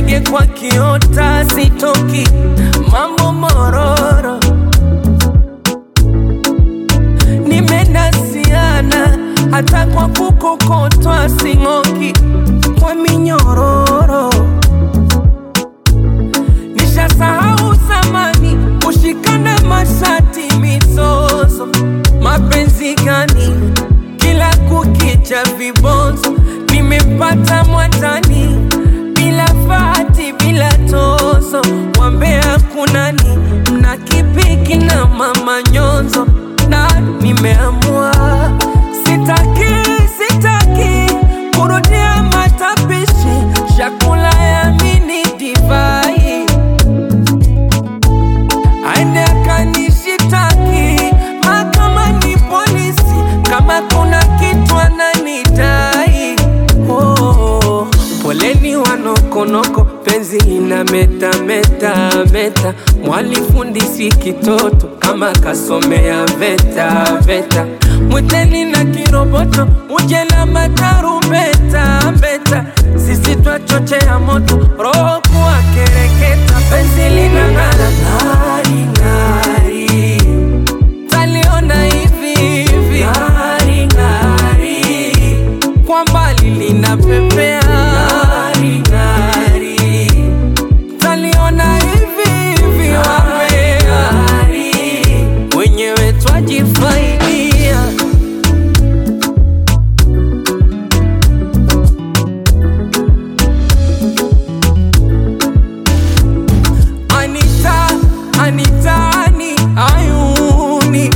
ndege kwa kiota sitoki, mambo mororo. Nimenasiana hata kwa kukokotwa singoki kwa minyororo. Nishasahau zamani kushikana mashati mizozo. Mapenzi gani kila kukicha vibonzo. Nimepata mwatani bila fati bila tozo. Wambea kunani mna kipiki na mama nyonzo. Na nimeamua sitaki kurudia matapishi. Chakula ya mini divai aende akanishitaki mahakamani polisi kama kuna kitu ananidai. Poleni wanokonoko penzi ina meta. Mwalifundisi kitoto kama kasomea veta. Mwiteni na kiroboto uje na matarumbeta. Sisi twachochea moto roho kuwa kereketa. Penzi lina ngara ngari taliona hivi ngari kwa mbali lina pepea ngari taliona hivi ngari wenyewe twajifaidia. Anitani ayuni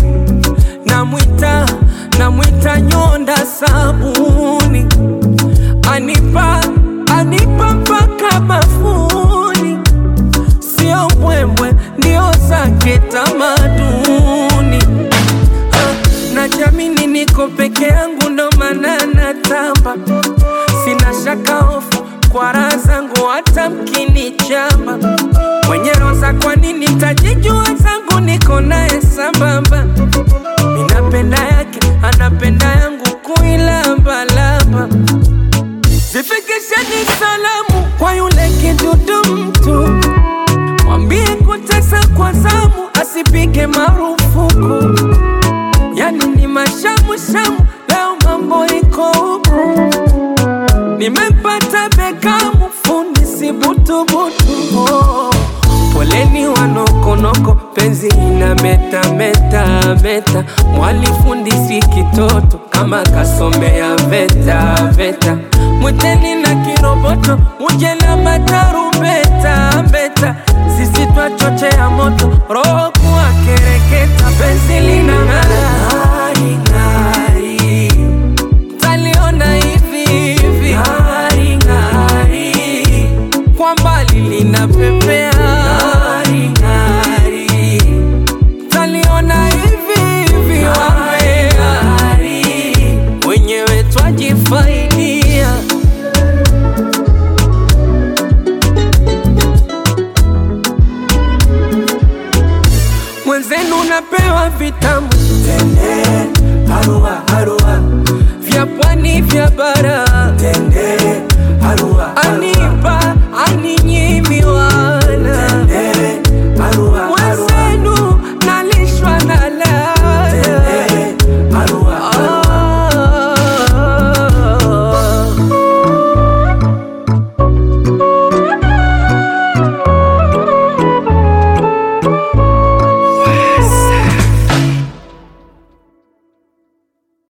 namwita nyonda sabuni. Anipa mpaka bafuni. Sio mbwembwe ndio zake tamaduni. Na jamini niko peke yangu ndo maana natamba. Sina shaka hofu kwa raha zangu hata mkinichamba. Mwenye roza kwa nini tajijua zangu niko nae sambamba. Minapenda yake anapenda yangu kuilamba. Zifikisheni salamu kwa yule kidudu mtu. Mwambie kutesa kwa zamu asipige marufuku. Yani ni mashamu leo mambo iko huku. Nimempata Bekamu fundi si butu. Poleni wanokonoko penzi ina meta. Mwalifundisi kitoto kama kasomea veta. Mwiteni na kiroboto uje na matarumbeta. Sisi twachochea moto roho kuwa kereketa. Penzi lina ngari